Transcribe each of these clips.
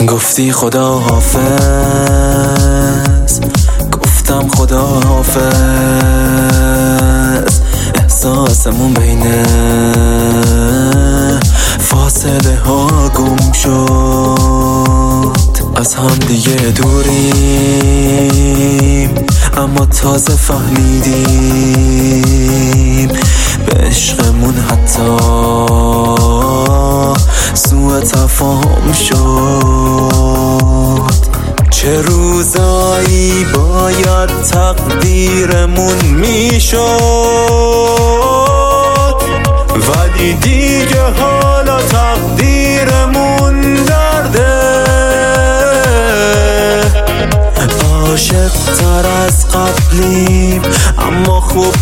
گفتی خدا حافظ، گفتم خدا حافظ. احساسمون بین فاصله ها گم شد. از هم دیگه دوریم اما تازه فهمیدیم به عشقمون حتی سوء تفاهم شد. چه روزایی باید تقدیرمون میشد، ولی دیگه حالا تقدیرمون درده. عاشق تر از قبلیم اما خوب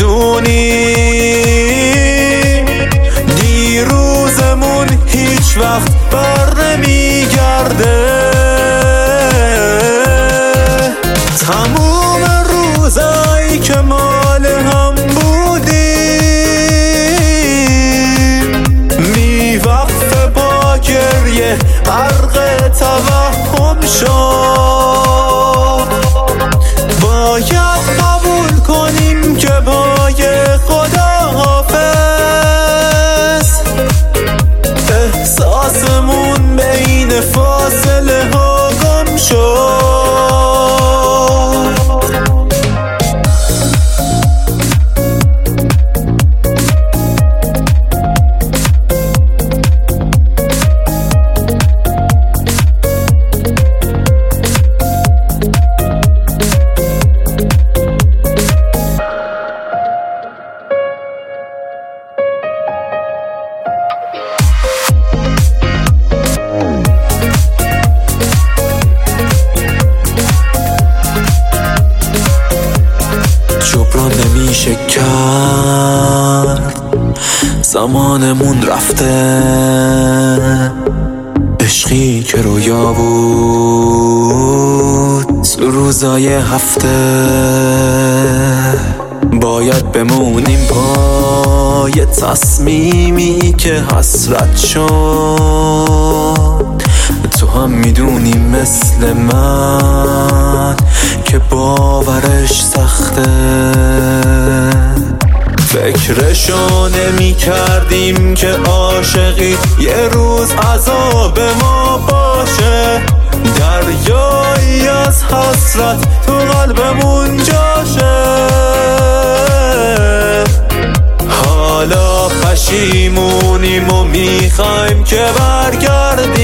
میدونیم دیروزمون هیچ وقت بر نمیگرده. تموم روزایی که مال هم بودیم میوقف با گریه غرق توهم شد. باید قبول کنیم که پای خدا حافظ. احساسمون بین فاصله ها گم شد. جبران نمیشه کرد، زمانمون رفته. عشقی که رویا بود تو روزای هفته. باید بمونیم پای تصمیمی که حسرت شد. تو هم میدونی مثل من که باورش سخته. فکرشو نمی کردیم که عاشقی یه روز عذاب ما باشه. دریایی از حسرت تو قلبمون جاشه. حالا پشیمونیم و میخوایم که برگردیم